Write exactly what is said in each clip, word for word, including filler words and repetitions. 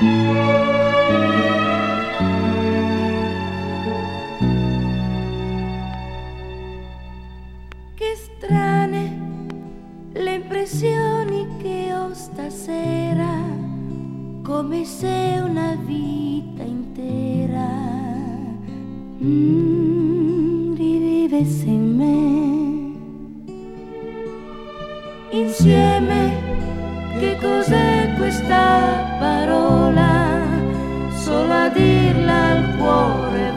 Che strane le impressioni che ho stasera, come se una vita intera mm, rivivesse in me. Insieme, che cos'è questa parola? Solo a dirla il cuore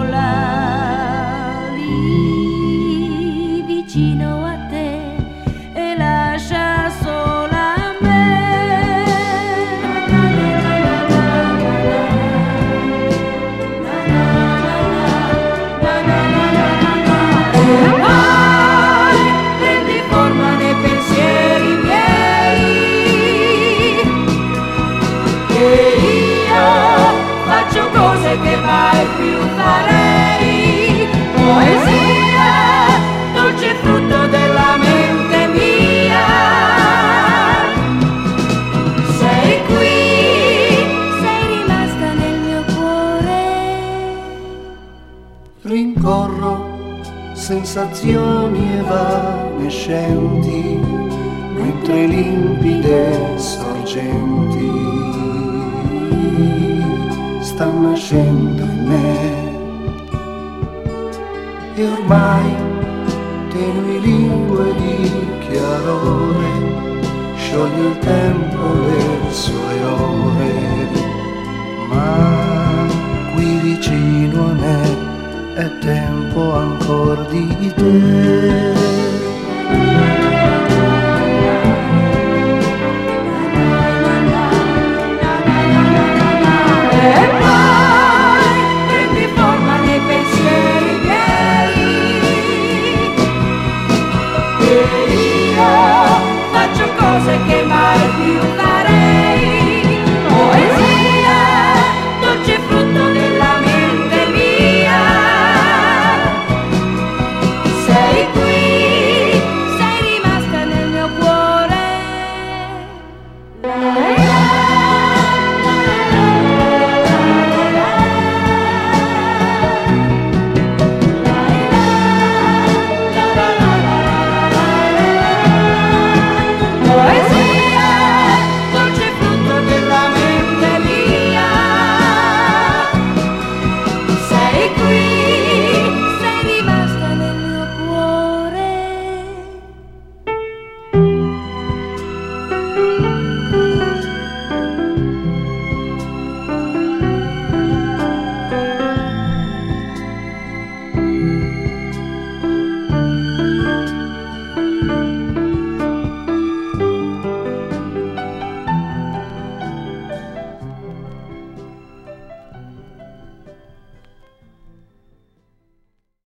vola lì vicino a te e lascia sola me. E poi prendi forma nei pensieri miei e io faccio cose che mai più farei. Poesia, dolce frutto della mente mia. Sei qui, sei rimasta nel mio cuore. Rincorro sensazioni evanescenti mentre limpide sorgenti stanno nascendo in me. E ormai tenui lingue di chiarore scioglie il tempo le sue ore, ma qui vicino a me è tempo ancor di te. E poi prendi forma nei pensieri miei e io faccio cose che mai